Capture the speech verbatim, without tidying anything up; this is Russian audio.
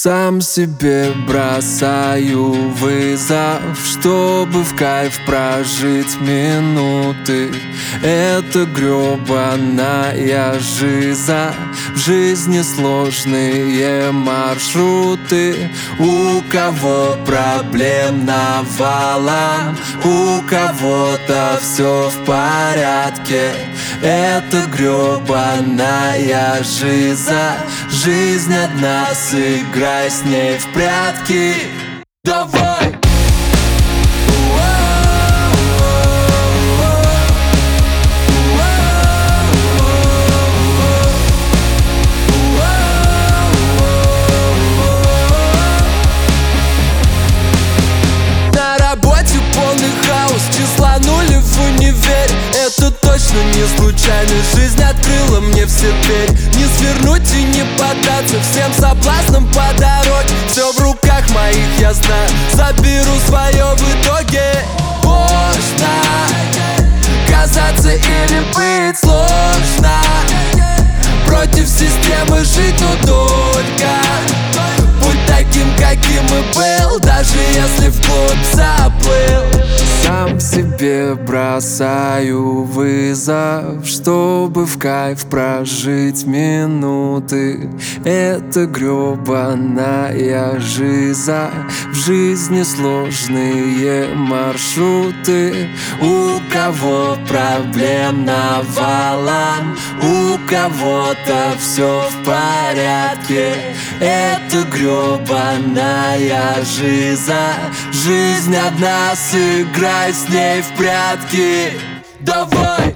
Сам себе бросаю вызов, чтобы в кайф прожить минуты. Это гребаная жиза, в жизни сложные маршруты. У кого проблем навалом, у кого-то все в порядке. Это гребаная жиза, жизнь одна, сыграй с ней в прятки. Давай! На работе полный хаос, числа нули в универе. Это точно не случайность, жизнь открыла мне все двери. Не свернуть и не поддаться всем соблазнам по дороге. Все в руках моих, я знаю, заберу свое в итоге. Можно казаться или быть сложно, против системы жить, но только будь таким, каким и был, даже если вглубь заплыл. Сам себе бросаю вызов, чтобы в кайф прожить минуты. Это гребаная жиза, в жизни сложные маршруты. У кого проблем навалом, у кого-то все в порядке. Это гребаная жиза, жизнь одна, сыграй с ней в прятки. Давай!